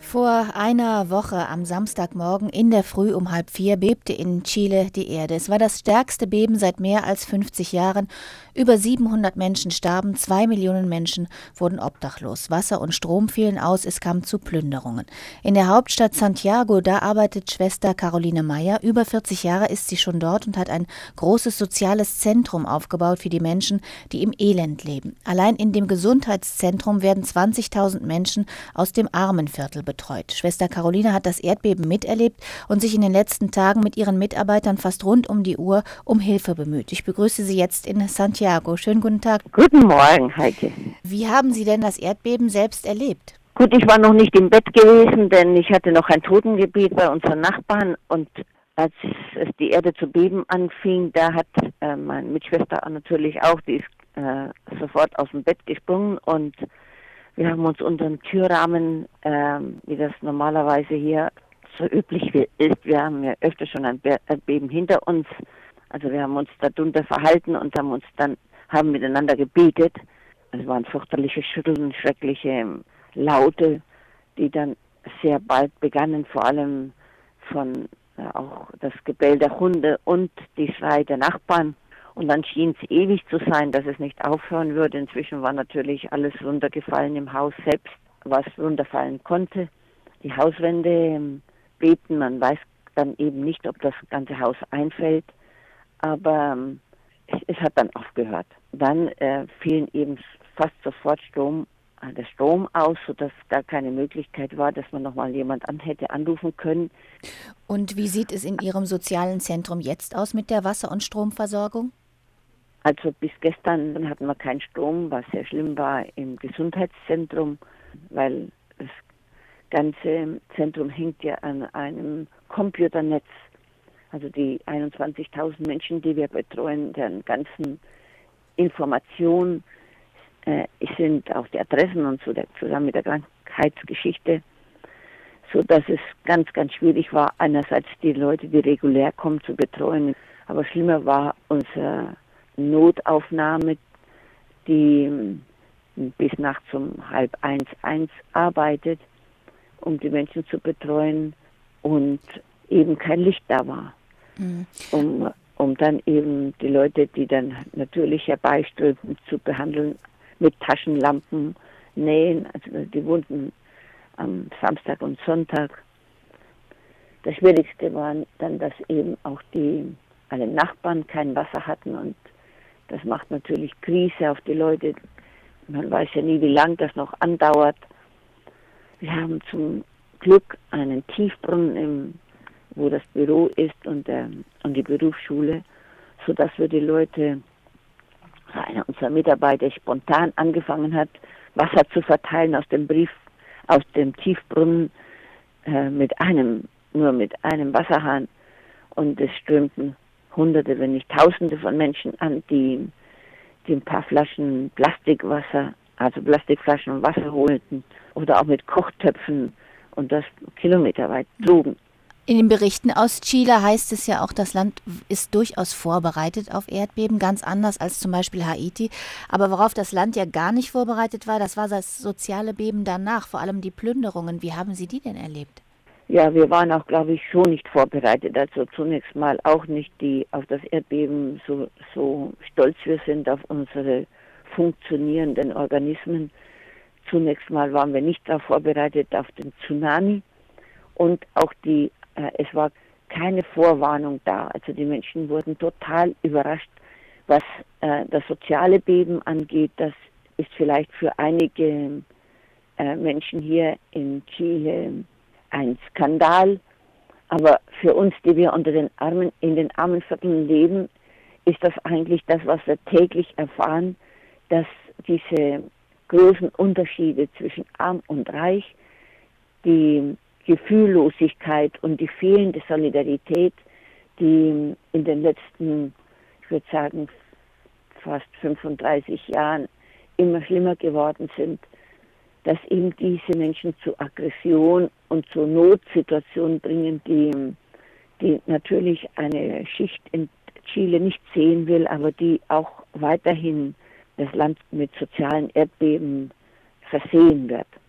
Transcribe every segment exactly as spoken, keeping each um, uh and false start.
Vor einer Woche am Samstagmorgen in der Früh um halb vier bebte in Chile die Erde. Es war das stärkste Beben seit mehr als fünfzig Jahren. Über siebenhundert Menschen starben, zwei Millionen Menschen wurden obdachlos. Wasser und Strom fielen aus, es kam zu Plünderungen. In der Hauptstadt Santiago, da arbeitet Schwester Caroline Meyer. Über vierzig Jahre ist sie schon dort und hat ein großes soziales Zentrum aufgebaut für die Menschen, die im Elend leben. Allein in dem Gesundheitszentrum werden zwanzigtausend Menschen aus dem Armenviertel betreut. Schwester Caroline hat das Erdbeben miterlebt und sich in den letzten Tagen mit ihren Mitarbeitern fast rund um die Uhr um Hilfe bemüht. Ich begrüße Sie jetzt in Santiago. Schönen guten Tag. Guten Morgen, Heike. Wie haben Sie denn das Erdbeben selbst erlebt? Gut, ich war noch nicht im Bett gewesen, denn ich hatte noch ein Totengebet bei unseren Nachbarn und als es die Erde zu beben anfing, da hat äh, meine Mitschwester natürlich auch, die ist äh, sofort aus dem Bett gesprungen und wir haben uns unter dem Türrahmen, äh, wie das normalerweise hier so üblich ist, wir haben ja öfter schon ein Erdbeben hinter uns, also wir haben uns darunter verhalten und haben uns dann, haben miteinander gebetet. Es waren fürchterliche Schütteln, schreckliche Laute, die dann sehr bald begannen, vor allem von äh, auch das Gebell der Hunde und die Schrei der Nachbarn. Und dann schien es ewig zu sein, dass es nicht aufhören würde. Inzwischen war natürlich alles runtergefallen im Haus selbst, was runterfallen konnte. Die Hauswände ähm, bebten, man weiß dann eben nicht, ob das ganze Haus einfällt, aber ähm, es, es hat dann aufgehört. Dann äh, fielen eben fast sofort Strom, äh, der Strom aus, sodass gar keine Möglichkeit war, dass man nochmal jemand an hätte anrufen können. Und wie sieht es in Ihrem sozialen Zentrum jetzt aus mit der Wasser- und Stromversorgung? Also bis gestern dann hatten wir keinen Strom, was sehr schlimm war im Gesundheitszentrum, weil das ganze Zentrum hängt ja an einem Computernetz. Also die einundzwanzigtausend Menschen, die wir betreuen, deren ganzen Informationen äh, sind auch die Adressen und so, der, zusammen mit der Krankheitsgeschichte, so dass es ganz, ganz schwierig war, einerseits die Leute, die regulär kommen, zu betreuen. Aber schlimmer war unsere Notaufnahme, die bis nachts um halb eins, eins arbeitet, um die Menschen zu betreuen und eben kein Licht da war. Mhm. Um, um dann eben die Leute, die dann natürlich herbeiströmten, zu behandeln mit Taschenlampen, nähen, also die Wunden am Samstag und Sonntag. Das Schwierigste war dann, dass eben auch die alle Nachbarn kein Wasser hatten und das macht natürlich Krise auf die Leute. Man weiß ja nie, wie lange das noch andauert. Wir haben zum Glück einen Tiefbrunnen, im, wo das Büro ist und, der, und die Berufsschule, sodass wir die Leute, einer unserer Mitarbeiter spontan angefangen hat, Wasser zu verteilen aus dem Brief, aus dem Tiefbrunnen äh, mit einem, nur mit einem Wasserhahn. Und es strömten Hunderte, wenn nicht Tausende von Menschen an, die, die ein paar Flaschen Plastikwasser, also Plastikflaschen und Wasser holten oder auch mit Kochtöpfen und das kilometerweit trugen. In den Berichten aus Chile heißt es ja auch, das Land ist durchaus vorbereitet auf Erdbeben, ganz anders als zum Beispiel Haiti. Aber worauf das Land ja gar nicht vorbereitet war, das war das soziale Beben danach, vor allem die Plünderungen. Wie haben Sie die denn erlebt? Ja, wir waren auch, glaube ich, schon nicht vorbereitet. Also zunächst mal auch nicht die auf das Erdbeben, so, so stolz wir sind auf unsere funktionierenden Organismen. Zunächst mal waren wir nicht darauf vorbereitet, auf den Tsunami. Und auch die, äh, es war keine Vorwarnung da. Also die Menschen wurden total überrascht, was äh, das soziale Beben angeht. Das ist vielleicht für einige äh, Menschen hier in Chile ein Skandal, aber für uns, die wir unter den Armen, in den Armenvierteln leben, ist das eigentlich das, was wir täglich erfahren, dass diese großen Unterschiede zwischen Arm und Reich, die Gefühllosigkeit und die fehlende Solidarität, die in den letzten, ich würde sagen, fast fünfunddreißig Jahren immer schlimmer geworden sind, dass eben diese Menschen zu Aggression und zu Notsituationen bringen, die, die natürlich eine Schicht in Chile nicht sehen will, aber die auch weiterhin das Land mit sozialen Erdbeben versehen wird.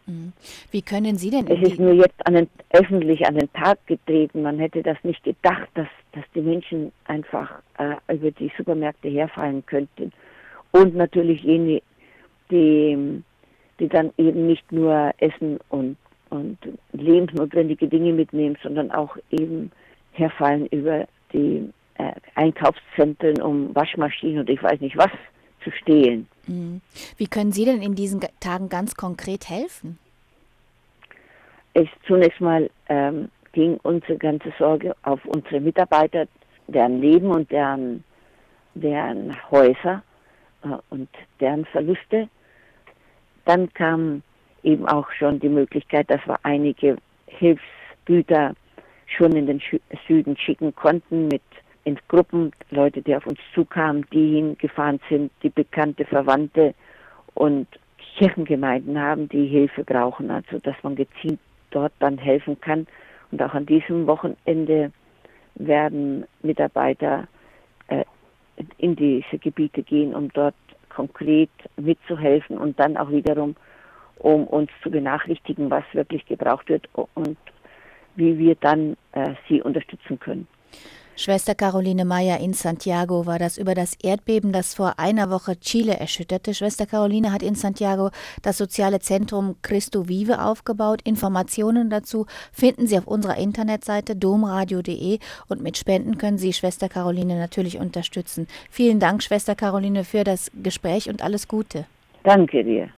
Wie können Sie denn... Es ist nur jetzt an den, öffentlich an den Tag getreten. Man hätte das nicht gedacht, dass, dass die Menschen einfach äh, über die Supermärkte herfallen könnten. Und natürlich jene, die, die dann eben nicht nur Essen und, und lebensnotwendige Dinge mitnehmen, sondern auch eben herfallen über die äh, Einkaufszentren, um Waschmaschinen und ich weiß nicht was zu stehlen. Wie können Sie denn in diesen Tagen ganz konkret helfen? Es zunächst mal ähm, ging unsere ganze Sorge auf unsere Mitarbeiter, deren Leben und deren, deren Häuser äh, und deren Verluste. Dann kam eben auch schon die Möglichkeit, dass wir einige Hilfsgüter schon in den Süden schicken konnten mit in Gruppen, Leute, die auf uns zukamen, die hingefahren sind, die bekannte Verwandte und Kirchengemeinden haben, die Hilfe brauchen, also dass man gezielt dort dann helfen kann. Und auch an diesem Wochenende werden Mitarbeiter äh, in diese Gebiete gehen, um dort konkret mitzuhelfen und dann auch wiederum, um uns zu benachrichtigen, was wirklich gebraucht wird und wie wir dann äh, sie unterstützen können. Schwester Caroline Meyer in Santiago war das über das Erdbeben, das vor einer Woche Chile erschütterte. Schwester Caroline hat in Santiago das soziale Zentrum Cristo Vive aufgebaut. Informationen dazu finden Sie auf unserer Internetseite domradio punkt de und mit Spenden können Sie Schwester Caroline natürlich unterstützen. Vielen Dank, Schwester Caroline, für das Gespräch und alles Gute. Danke dir.